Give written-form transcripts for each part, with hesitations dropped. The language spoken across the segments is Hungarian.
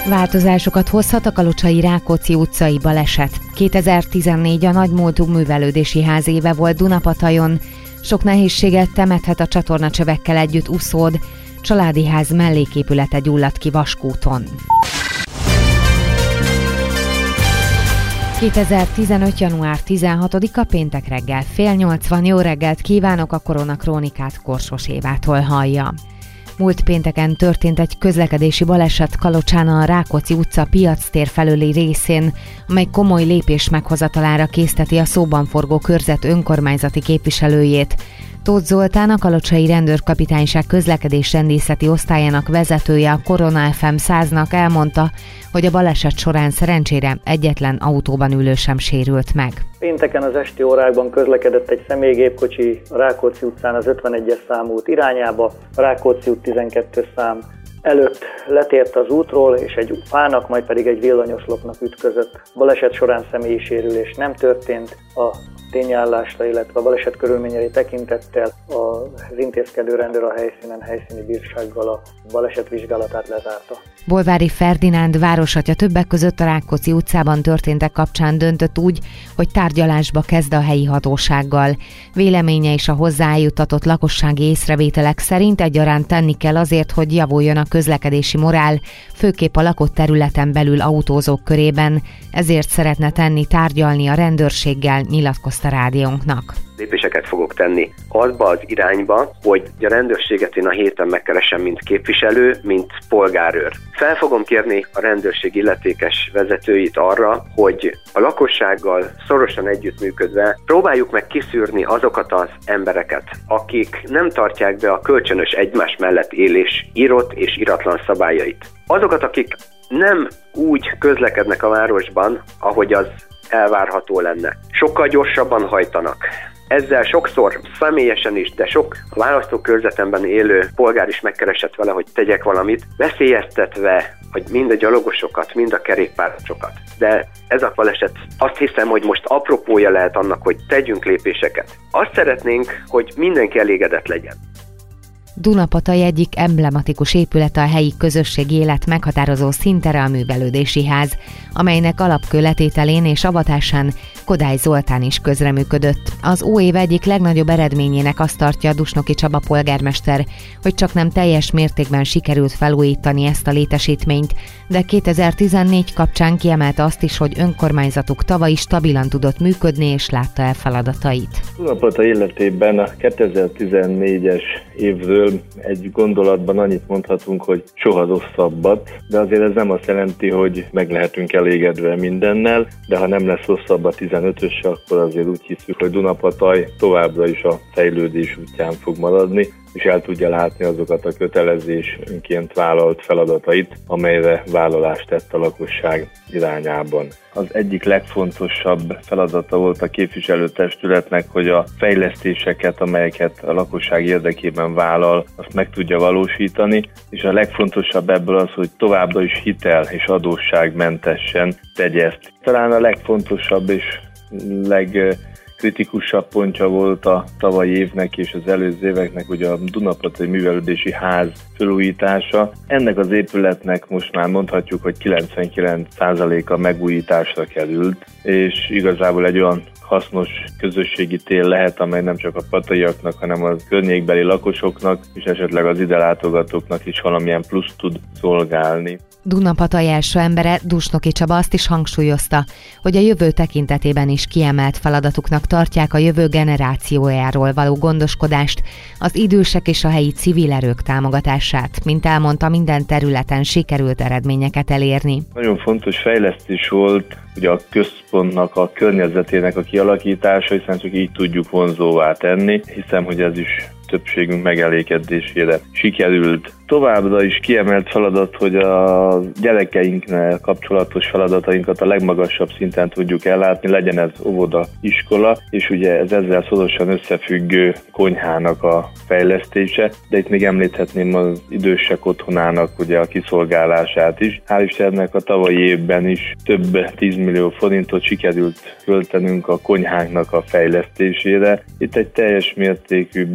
Változásokat hozhat a kalocsai Rákóczi utcai baleset. 2014 a nagymúltú művelődési ház éve volt Dunapatajon. Sok nehézséget temethet a csatornacsövekkel együtt úszód. Családi ház melléképülete gyulladt ki Vaskúton. 2015. január 16-a péntek reggel 7:30. Jó reggelt kívánok, a Korona Krónikát Korsos Évától hallja. Múlt pénteken történt egy közlekedési baleset Kalocsán a Rákóczi utca piactér felőli részén, amely komoly lépés meghozatalára készteti a szóban forgó körzet önkormányzati képviselőjét. Tóth Zoltán, a kalocsai rendőrkapitányság közlekedésrendészeti osztályának vezetője a Korona FM 100-nak elmondta, hogy a baleset során szerencsére egyetlen autóban ülő sem sérült meg. Pénteken az esti órákban közlekedett egy személygépkocsi a Rákóczi utcán az 51-es számú út irányába, a Rákóczi út 12 szám előtt letért az útról, és egy fának, majd pedig egy villanyoszlopnak ütközött. Baleset során személyi sérülés nem történt, a tényállásra, illetve a baleset körülményei tekintettel az intézkedő rendőr a helyszínen helyszíni bírsággal a baleset vizsgálatát lezárta. Bolvári Ferdinánd városatya többek között a Rákóczi utcában történtek kapcsán döntött úgy, hogy tárgyalásba kezd a helyi hatósággal. Véleménye és a hozzájuttatott lakossági észrevételek szerint egyaránt tenni kell azért, hogy javuljon a közlekedési morál, főképp a lakott területen belül autózók körében. Ezért szeretne tárgyalni a rendőrséggel, nyilatkozta rádiónknak. Lépéseket fogok tenni azba az irányba, hogy a rendőrséget én a héten megkeresem, mint képviselő, mint polgárőr. Fel fogom kérni a rendőrség illetékes vezetőit arra, hogy a lakossággal szorosan együttműködve próbáljuk meg kiszűrni azokat az embereket, akik nem tartják be a kölcsönös egymás mellett élés írott és iratlan szabályait. Azokat, akik nem úgy közlekednek a városban, ahogy az elvárható lenne. Sokkal gyorsabban hajtanak. Ezzel sokszor személyesen is, de sok választókörzetemben élő polgár is megkeresett vele, hogy tegyek valamit, veszélyeztetve, hogy mind a gyalogosokat, mind a kerékpárosokat. De ez a baleset azt hiszem, hogy most apropója lehet annak, hogy tegyünk lépéseket. Azt szeretnénk, hogy mindenki elégedett legyen. Dunapataj egyik emblematikus épülete a helyi közösségi élet meghatározó szintere a művelődési ház, amelynek alapkőletételén és avatásán Kodály Zoltán is közreműködött. Az új év egyik legnagyobb eredményének azt tartja Dusnoki Csaba polgármester, hogy csaknem teljes mértékben sikerült felújítani ezt a létesítményt, de 2014 kapcsán kiemelte azt is, hogy önkormányzatuk tavaly stabilan tudott működni és látta el feladatait. Dunapataj életében a 2014-es évről egy gondolatban annyit mondhatunk, hogy soha rosszabbat, de azért ez nem azt jelenti, hogy meg lehetünk elégedve mindennel, de ha nem lesz rosszabb a 15-ös, akkor azért úgy hiszük, hogy Dunapataj továbbra is a fejlődés útján fog maradni, és el tudja látni azokat a kötelezésként vállalt feladatait, amelyre vállalást tett a lakosság irányában. Az egyik legfontosabb feladata volt a képviselőtestületnek, hogy a fejlesztéseket, amelyeket a lakosság érdekében vállal, azt meg tudja valósítani, és a legfontosabb ebből az, hogy továbbra is hitel és adósságmentesen tegye ezt. Talán a legfontosabb és legkritikusabb pontja volt a tavalyi évnek és az előző éveknek ugye a Dunapataj művelődési ház felújítása. Ennek az épületnek most már mondhatjuk, hogy 99%-a megújításra került, és igazából egy olyan hasznos közösségi tér lehet, amely nem csak a pataiaknak, hanem a környékbeli lakosoknak és esetleg az ide látogatóknak is valamilyen plusz tud szolgálni. Dunapataj első embere, Dusnoki Csaba azt is hangsúlyozta, hogy a jövő tekintetében is kiemelt feladatuknak tartják a jövő generációjáról való gondoskodást, az idősek és a helyi civil erők támogatását. Mint elmondta, minden területen sikerült eredményeket elérni. Nagyon fontos fejlesztés volt ugye a központnak, a környezetének a kialakítása, hiszen csak így tudjuk vonzóvá tenni. Hiszem, hogy ez is többségünk megelégedésére sikerült. Továbbra is kiemelt feladat, hogy a gyerekeinknek kapcsolatos feladatainkat a legmagasabb szinten tudjuk ellátni, legyen ez óvoda, iskola, és ugye ez ezzel szorosan összefüggő konyhának a fejlesztése, de itt még említhetném az idősek otthonának ugye a kiszolgálását is. Hál' Istennek a tavalyi évben is több 10 millió forintot sikerült költenünk a konyhánknak a fejlesztésére. Itt egy teljes mértékű belső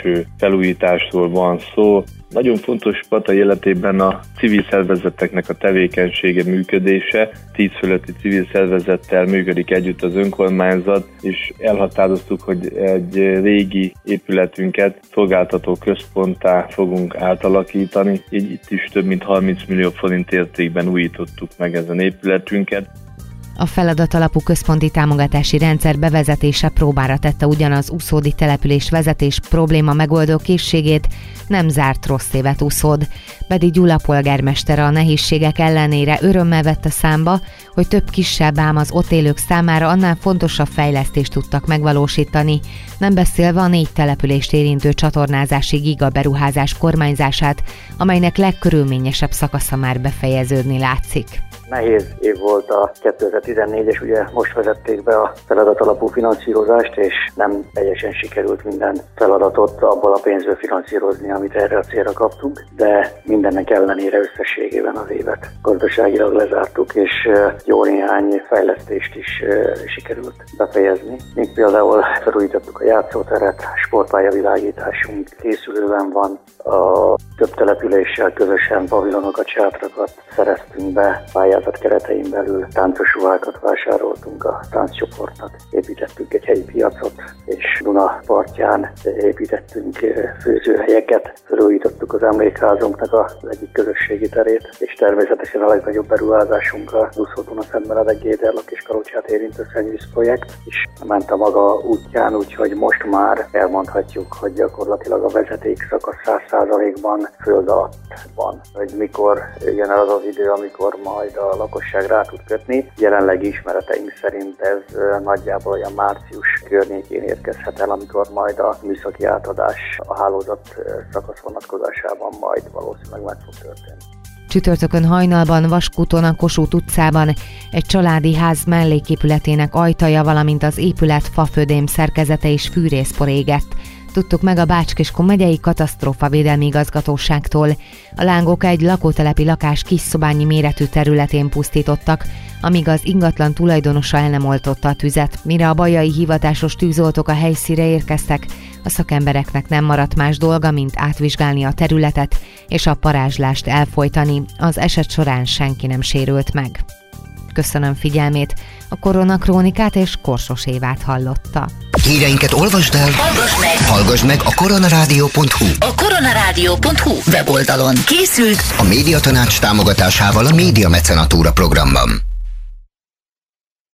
belső felújításról van szó. Nagyon fontos Patay életében a civil szervezeteknek a tevékenysége, működése. 10 fölötti civil szervezettel működik együtt az önkormányzat, és elhatároztuk, hogy egy régi épületünket szolgáltató központtá fogunk átalakítani. Így itt is több mint 30 millió forint értékben újítottuk meg ezen épületünket. A feladatalapú központi támogatási rendszer bevezetése próbára tette ugyanaz Uszódi település vezetés probléma megoldó készségét, nem zárt rossz évet Uszód. Bedi Gyula polgármester a nehézségek ellenére örömmel vette számba, hogy több kisebb, ám az ott élők számára annál fontosabb fejlesztést tudtak megvalósítani, nem beszélve a 4 települést érintő csatornázási gigaberuházás kormányzását, amelynek legkörülményesebb szakasza már befejeződni látszik. Nehéz év volt a 2014-es, ugye most vezették be a feladatalapú finanszírozást, és nem teljesen sikerült minden feladatot abból a pénzből finanszírozni, amit erre a célra kaptunk, de mindennek ellenére összességében az évet gazdaságilag lezártuk, és jó néhány fejlesztést is sikerült befejezni. Még például felújítottuk a játszóteret, sportpályavilágításunk készülőben van, a több településsel közösen pavilonokat, sátrakat szereztünk be, pályázat keretein belül táncos ruhákat vásároltunk a tánccsoportnak, építettünk egy helyi piacot, és Duna partján építettünk főzőhelyeket, felújítottuk az emlékházunknak az egyik közösségi terét, és természetesen a legnagyobb beruházásunk a Uszó-Duna Szentbenedek Géderlak és Kalocsát érintő szennyvízprojekt is ment a maga útján, úgyhogy most már elmondhatjuk, hogy gyakorlatilag a vezeték szakasz 100%-ban föld alatt van. Hogy mikor jön el az az idő, amikor majd a lakosság rá tud kötni. Jelenlegi ismereteink szerint ez nagyjából olyan március környékén érkezhet el, amikor majd a műszaki átadás a hálózat szakasz vonatkozásában majd valószínűleg meg fog történni. Csütörtökön hajnalban Vaskúton a Kossuth utcában egy családi ház melléképületének ajtaja, valamint az épület fafödém szerkezete és fűrészpor égett. Tudtuk meg a Bács-Kiskun megyei katasztrófavédelmi igazgatóságtól. A lángok egy lakótelepi lakás kis szobányi méretű területén pusztítottak, amíg az ingatlan tulajdonosa el nem oltotta a tüzet. Mire a bajai hivatásos tűzoltók a helyszínre érkeztek, a szakembereknek nem maradt más dolga, mint átvizsgálni a területet és a parázslást elfojtani. Az eset során senki nem sérült meg. Köszönöm figyelmét, a Koronakrónikát és Korsos Évát hallotta. Híreinket olvasd el, hallgass meg a koronarádió.hu. A koronarádió.hu weboldalon készült a Médiatanács támogatásával a Média Mecenatúra programban.